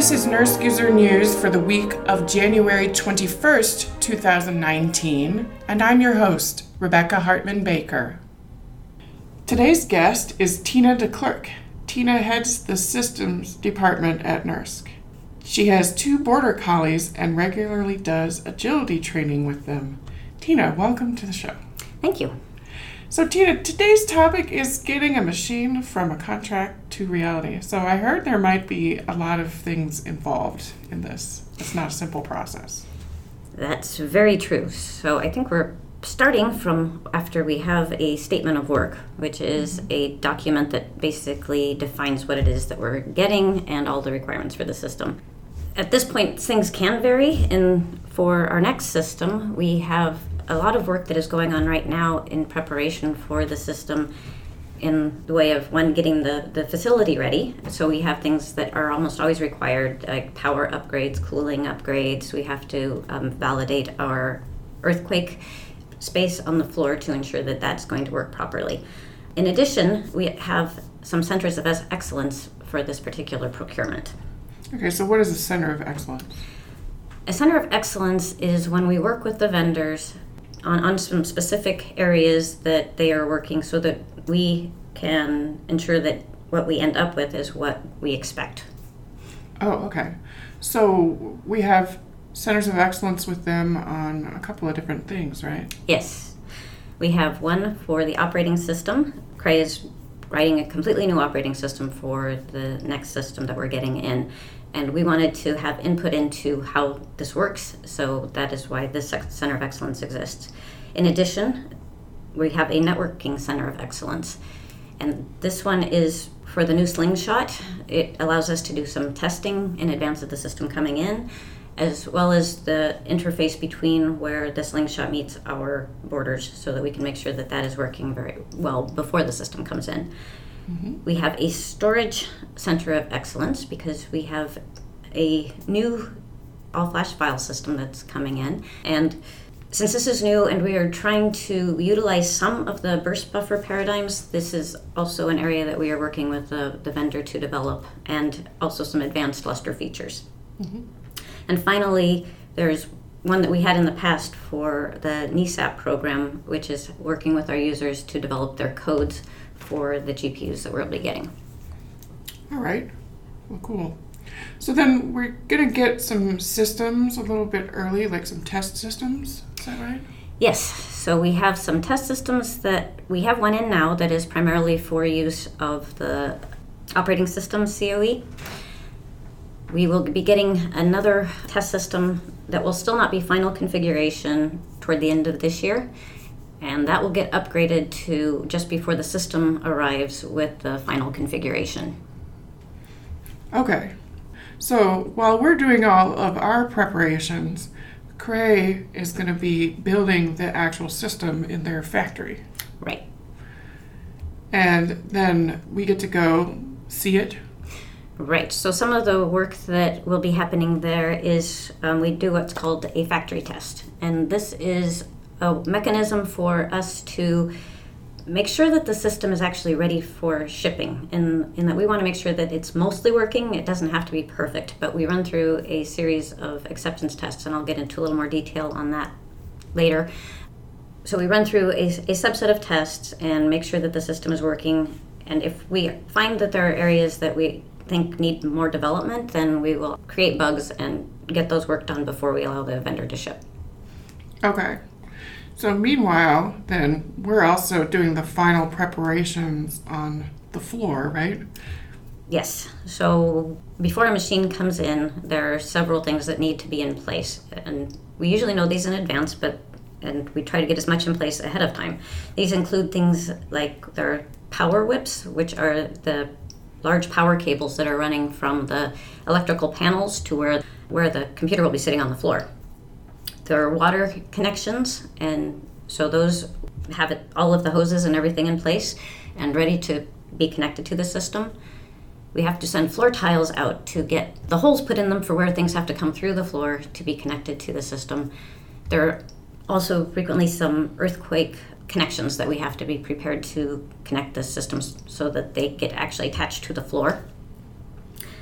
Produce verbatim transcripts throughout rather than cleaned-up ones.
This is Nurse User News for the week of January twenty-first, twenty nineteen, and I'm your host, Rebecca Hartman Baker. Today's guest is Tina DeClercq. Tina heads the Systems Department at NERSC. She has two border collies and regularly does agility training with them. Tina, welcome to the show. Thank you. So Tina, today's topic is getting a machine from a contract to reality. So I heard there might be a lot of things involved in this. It's not a simple process. That's very true. So I think we're starting from after we have a statement of work, which is a document that basically defines what it is that we're getting and all the requirements for the system. At this point, things can vary. And for our next system, we have a lot of work that is going on right now in preparation for the system in the way of, one, getting the, the facility ready. So we have things that are almost always required, like power upgrades, cooling upgrades. We have to um, validate our earthquake space on the floor to ensure that that's going to work properly. In addition, we have some centers of excellence for this particular procurement. Okay, so what is a center of excellence? A center of excellence is when we work with the vendors on, on some specific areas that they are working so that we can ensure that what we end up with is what we expect. Oh, okay. So we have centers of excellence with them on a couple of different things, right? Yes. We have one for the operating system. Cray is writing a completely new operating system for the next system that we're getting in. And we wanted to have input into how this works, so that is why this Center of Excellence exists. In addition, we have a networking Center of Excellence. And this one is for the new Slingshot. It allows us to do some testing in advance of the system coming in, as well as the interface between where the Slingshot meets our borders so that we can make sure that that is working very well before the system comes in. Mm-hmm. We have a storage center of excellence because we have a new all-flash file system that's coming in. And since this is new and we are trying to utilize some of the burst buffer paradigms, this is also an area that we are working with the, the vendor to develop, and also some advanced Lustre features. Mm-hmm. And finally, there's one that we had in the past for the N E S A P program, which is working with our users to develop their codes for the G P Us that we'll be getting. All right. Well, cool. So then we're going to get some systems a little bit early, like some test systems. Is that right? Yes. So we have some test systems that we have one in now that is primarily for use of the operating system C O E. We will be getting another test system that will still not be final configuration toward the end of this year. And that will get upgraded to just before the system arrives with the final configuration. Okay. So while we're doing all of our preparations, Cray is going to be building the actual system in their factory. Right. And then we get to go see it. Right. So some of the work that will be happening there is um, we do what's called a factory test. And this is a mechanism for us to make sure that the system is actually ready for shipping, in, in that we want to make sure that it's mostly working. It doesn't have to be perfect, but we run through a series of acceptance tests, and I'll get into a little more detail on that later. So we run through a, a subset of tests and make sure that the system is working, and if we find that there are areas that we think need more development, then we will create bugs and get those work done before we allow the vendor to ship. Okay. So meanwhile, then, we're also doing the final preparations on the floor, right? Yes. So before a machine comes in, there are several things that need to be in place. And we usually know these in advance, but and we try to get as much in place ahead of time. These include things like there are power whips, which are the large power cables that are running from the electrical panels to where, where the computer will be sitting on the floor. There are water connections, and so those have it, all of the hoses and everything in place and ready to be connected to the system. We have to send floor tiles out to get the holes put in them for where things have to come through the floor to be connected to the system. There are also frequently some earthquake connections that we have to be prepared to connect the systems so that they get actually attached to the floor.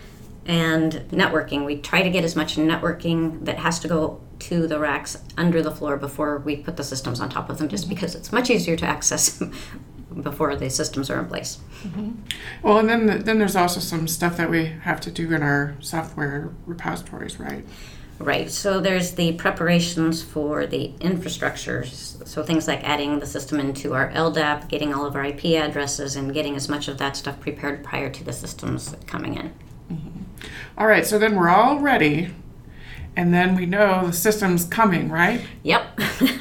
and networking. We try to get as much networking that has to go to the racks under the floor before we put the systems on top of them, just because it's much easier to access before the systems are in place. Mm-hmm. Well, and then then there's also some stuff that we have to do in our software repositories, right? Right. So there's the preparations for the infrastructure. So things like adding the system into our L D A P, getting all of our I P addresses, and getting as much of that stuff prepared prior to the systems coming in. Mm-hmm. All right. So then we're all ready, and then we know the system's coming, right? Yep.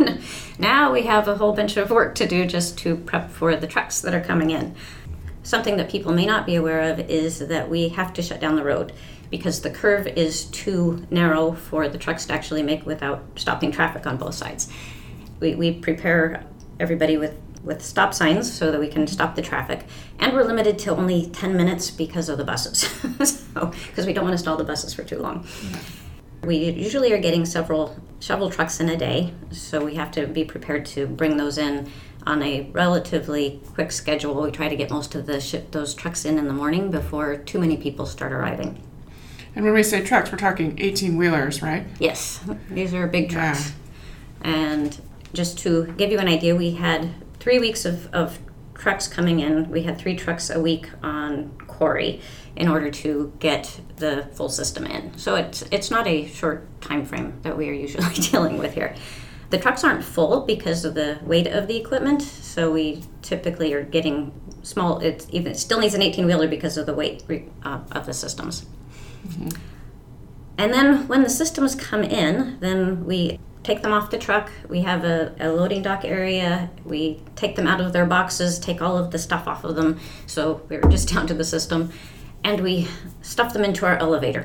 Now we have a whole bunch of work to do just to prep for the trucks that are coming in. Something that people may not be aware of is that we have to shut down the road because the curve is too narrow for the trucks to actually make without stopping traffic on both sides. We, we prepare everybody with, with stop signs so that we can stop the traffic, and we're limited to only ten minutes because of the buses, so because we don't want to stall the buses for too long. Yeah. We usually are getting several shovel trucks in a day, so we have to be prepared to bring those in on a relatively quick schedule. We try to get most of the ship those trucks in in the morning before too many people start arriving. And when we say trucks, we're talking eighteen-wheelers, right? Yes, these are big trucks. Yeah. And just to give you an idea, we had three weeks of, of trucks coming in. We had three trucks a week on quarry in order to get the full system in. So it's it's not a short time frame that we are usually dealing with here. The trucks aren't full because of the weight of the equipment, so we typically are getting small. It even it still needs an eighteen-wheeler because of the weight uh, of the systems. Mm-hmm. And then when the systems come in, then we take them off the truck. We have a, a loading dock area. We take them out of their boxes, take all of the stuff off of them, so we're just down to the system, and we stuff them into our elevator.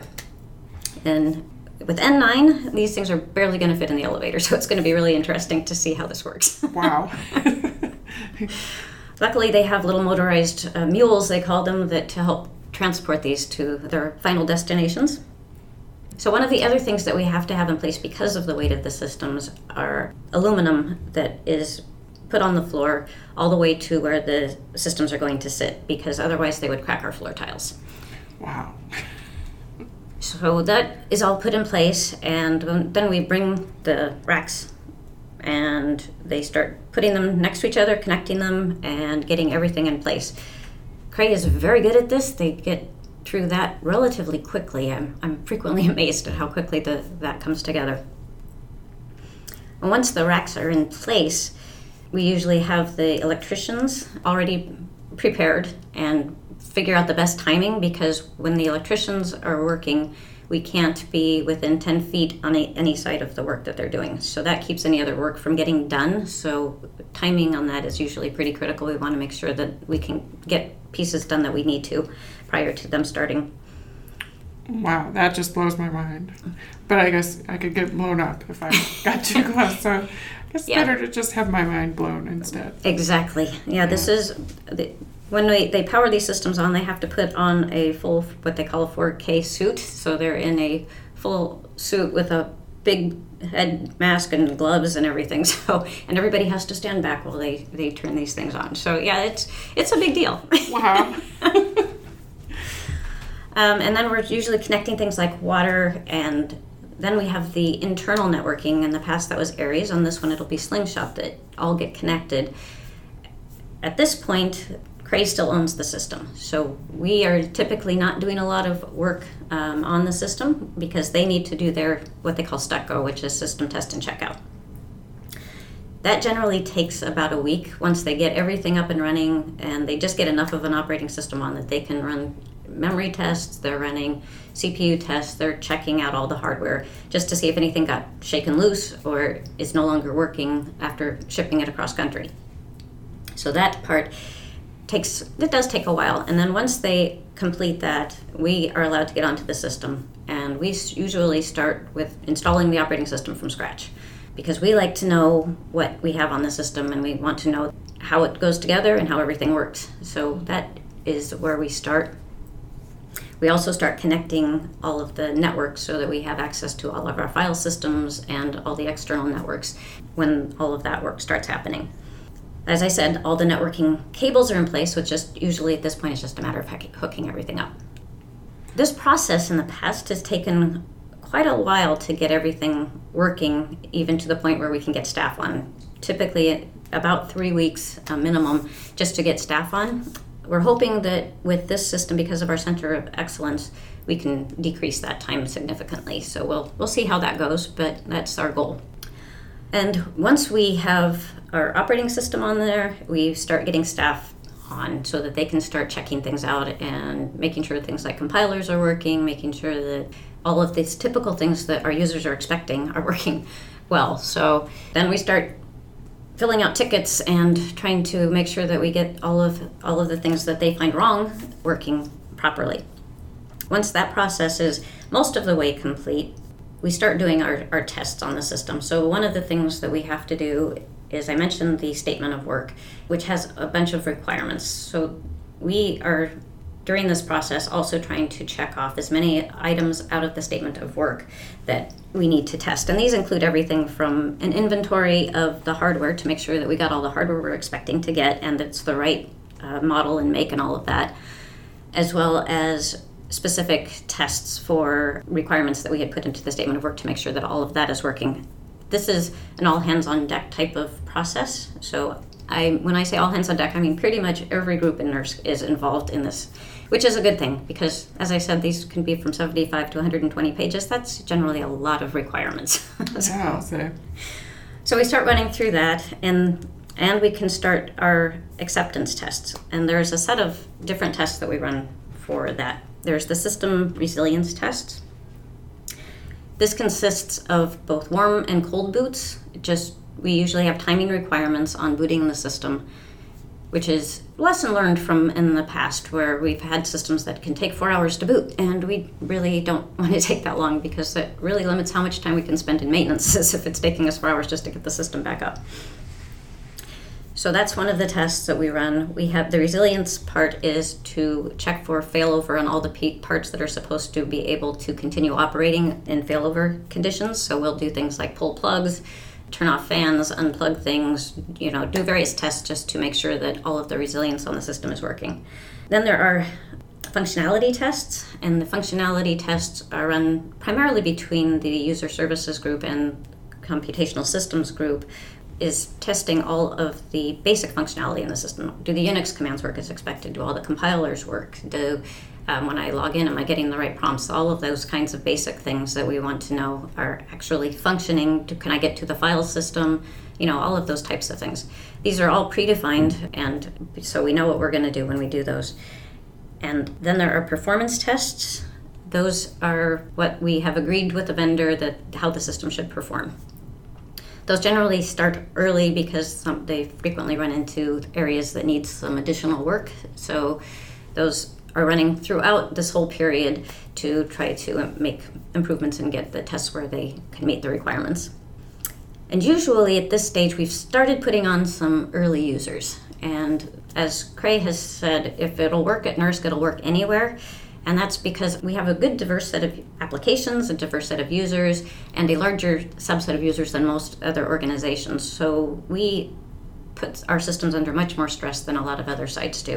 And with N nine, these things are barely going to fit in the elevator, so it's going to be really interesting to see how this works. Wow. Luckily, they have little motorized uh, mules, they call them, that to help transport these to their final destinations. So one of the other things that we have to have in place because of the weight of the systems are aluminum that is put on the floor all the way to where the systems are going to sit, because otherwise they would crack our floor tiles. Wow. So that is all put in place, and then we bring the racks and they start putting them next to each other, connecting them, and getting everything in place. Cray is very good at this. They get through that relatively quickly. I'm, I'm frequently amazed at how quickly the, that comes together. And once the racks are in place, we usually have the electricians already prepared and figure out the best timing, because when the electricians are working, we can't be within ten feet on a, any side of the work that they're doing. So that keeps any other work from getting done. So timing on that is usually pretty critical. We want to make sure that we can get pieces done that we need to prior to them starting. Wow, that just blows my mind. But I guess I could get blown up if I got too close. So I guess yeah. It's better to just have my mind blown instead. Exactly. Yeah, yeah. This is... The, When they, they power these systems on, they have to put on a full, what they call a four K suit. So they're in a full suit with a big head mask and gloves and everything. So, and everybody has to stand back while they, they turn these things on. So yeah, it's it's a big deal. Wow. um, and then we're usually connecting things like water, and then we have the internal networking. In the past that was Aries. On this one it'll be Slingshot that all get connected. At this point, Cray still owns the system, so we are typically not doing a lot of work um, on the system because they need to do their what they call StuckGo, which is system test and checkout. That generally takes about a week once they get everything up and running, and they just get enough of an operating system on that they can run memory tests, they're running C P U tests, they're checking out all the hardware just to see if anything got shaken loose or is no longer working after shipping it across country. So that part takes, it does take a while, and then once they complete that, we are allowed to get onto the system, and we usually start with installing the operating system from scratch, because we like to know what we have on the system, and we want to know how it goes together and how everything works. So that is where we start. We also start connecting all of the networks so that we have access to all of our file systems and all the external networks when all of that work starts happening. As I said, all the networking cables are in place, which just usually at this point is just a matter of hooking everything up. This process in the past has taken quite a while to get everything working, even to the point where we can get staff on. Typically about three weeks uh, minimum just to get staff on. We're hoping that with this system, because of our Center of Excellence, we can decrease that time significantly. So we'll we'll see how that goes, but that's our goal. And once we have our operating system on there, we start getting staff on so that they can start checking things out and making sure things like compilers are working, making sure that all of these typical things that our users are expecting are working well. So then we start filling out tickets and trying to make sure that we get all of all of the things that they find wrong working properly. Once that process is most of the way complete, we start doing our, our tests on the system. So one of the things that we have to do is, I mentioned the statement of work, which has a bunch of requirements. So we are, during this process, also trying to check off as many items out of the statement of work that we need to test. And these include everything from an inventory of the hardware to make sure that we got all the hardware we're expecting to get and it's the right uh, model and make and all of that, as well as specific tests for requirements that we had put into the statement of work to make sure that all of that is working. This is an all hands on deck type of process. So I, when I say all hands on deck, I mean pretty much every group in NERSC is involved in this, which is a good thing because, as I said, these can be from seventy-five to one hundred twenty pages. That's generally a lot of requirements. Yeah, so. so we start running through that, and and we can start our acceptance tests. And there's a set of different tests that we run for that. There's the system resilience test. This consists of both warm and cold boots. Just we usually have timing requirements on booting the system, which is a lesson learned from in the past where we've had systems that can take four hours to boot, and we really don't want to take that long because that really limits how much time we can spend in maintenance as if it's taking us four hours just to get the system back up. So that's one of the tests that we run. We have the resilience part is to check for failover on all the p- parts that are supposed to be able to continue operating in failover conditions. So we'll do things like pull plugs, turn off fans, unplug things, you know, do various tests just to make sure that all of the resilience on the system is working. Then there are functionality tests, and the functionality tests are run primarily between the user services group and computational systems group, is testing all of the basic functionality in the system. Do the Unix commands work as expected? Do all the compilers work? Do um, when I log in, am I getting the right prompts? All of those kinds of basic things that we want to know are actually functioning. Do, can I get to the file system? You know, all of those types of things. These are all predefined, and so we know what we're going to do when we do those. And then there are performance tests. Those are what we have agreed with the vendor that how the system should perform. Those generally start early because some, they frequently run into areas that need some additional work. So those are running throughout this whole period to try to make improvements and get the tests where they can meet the requirements. And usually at this stage, we've started putting on some early users. And as Cray has said, if it'll work at NERSC, it'll work anywhere. And that's because we have a good diverse set of applications, a diverse set of users, and a larger subset of users than most other organizations. So we put our systems under much more stress than a lot of other sites do.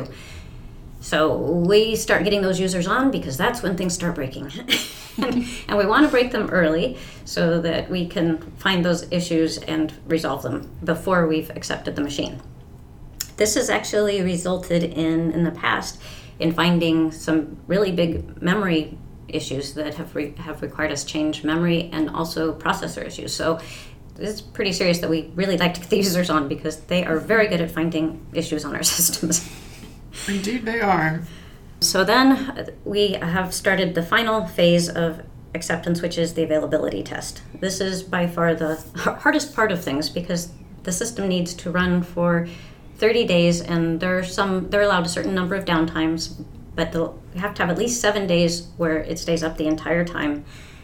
So we start getting those users on because that's when things start breaking. and, and we want to break them early so that we can find those issues and resolve them before we've accepted the machine. This has actually resulted in, in the past, in finding some really big memory issues that have re- have required us change memory and also processor issues. So it's pretty serious that we really like to get the users on because they are very good at finding issues on our systems. Indeed they are. So then we have started the final phase of acceptance, which is the availability test. This is by far the hardest part of things because the system needs to run for thirty days, and there are some they're allowed a certain number of downtimes, but they'll have to have at least seven days where it stays up the entire time.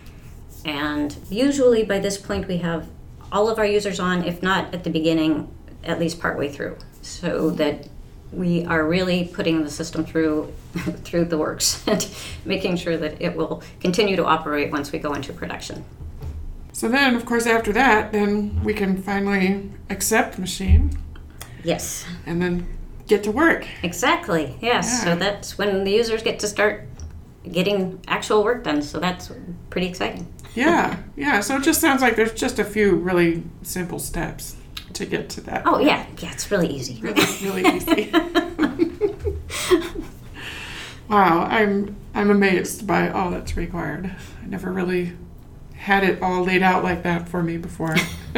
And usually by this point we have all of our users on, if not at the beginning, at least partway through, so that we are really putting the system through through the works and making sure that it will continue to operate once we go into production. So then, of course, after that, then we can finally accept machine. Yes. And then get to work. Exactly, yes. Yeah. So that's when the users get to start getting actual work done. So that's pretty exciting. Yeah, yeah. So it just sounds like there's just a few really simple steps to get to that. Oh, yeah. Yeah, it's really easy. Really, really easy. Wow, I'm I'm amazed by all that's required. I never really had it all laid out like that for me before.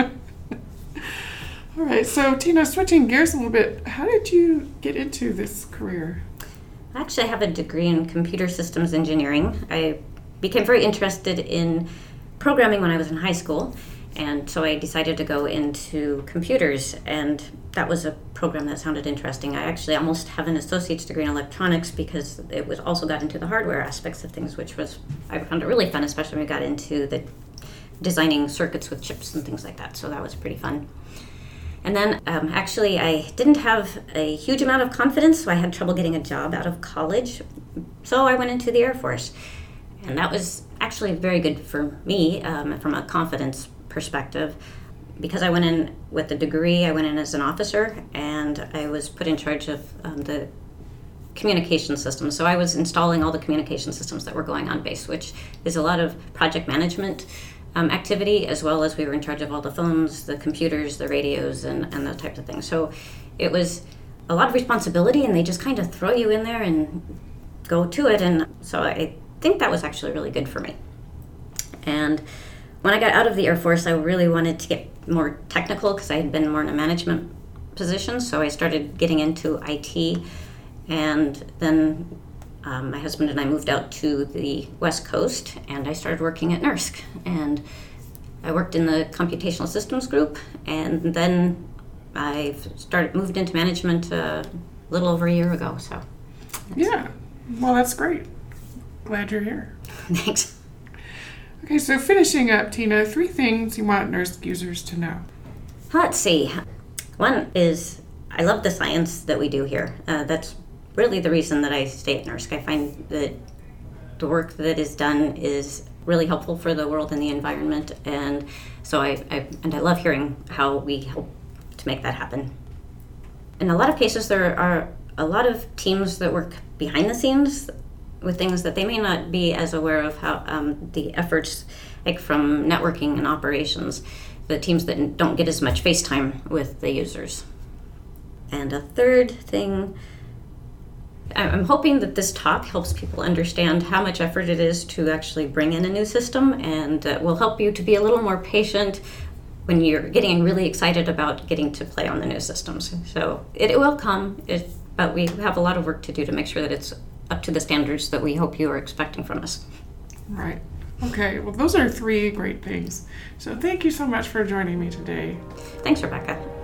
All right, so Tina, switching gears a little bit, how did you get into this career? Actually, I have a degree in computer systems engineering. I became very interested in programming when I was in high school, and so I decided to go into computers, and that was a program that sounded interesting. I actually almost have an associate's degree in electronics because it was also got into the hardware aspects of things, which was, I found it really fun, especially when we got into the designing circuits with chips and things like that, so that was pretty fun. And then um, actually I didn't have a huge amount of confidence, so I had trouble getting a job out of college. So I went into the Air Force. And that was actually very good for me um, from a confidence perspective. Because I went in with a degree, I went in as an officer, and I was put in charge of um, the communication systems. So I was installing all the communication systems that were going on base, which is a lot of project management Um, activity, as well as we were in charge of all the phones, the computers, the radios, and, and those types of things. So it was a lot of responsibility, and they just kind of throw you in there and go to it. And so I think that was actually really good for me. And when I got out of the Air Force, I really wanted to get more technical because I had been more in a management position. So I started getting into I T, and then Um, my husband and I moved out to the West Coast, and I started working at NERSC. And I worked in the computational systems group, and then I started moved into management uh, a little over a year ago. So, yeah, well, that's great. Glad you're here. Thanks. Okay, so finishing up, Tina, three things you want NERSC users to know. Let's see. One is I love the science that we do here. Uh, that's really the reason that I stay at NERSC. I find that the work that is done is really helpful for the world and the environment, and so I, I and I love hearing how we help to make that happen. In a lot of cases, there are a lot of teams that work behind the scenes with things that they may not be as aware of how um, the efforts, like from networking and operations, the teams that don't get as much face time with the users. And a third thing, I'm hoping that this talk helps people understand how much effort it is to actually bring in a new system, and uh, will help you to be a little more patient when you're getting really excited about getting to play on the new systems. So it, it will come, it, but we have a lot of work to do to make sure that it's up to the standards that we hope you are expecting from us. Right. Okay, well, those are three great things. So thank you so much for joining me today. Thanks, Rebecca.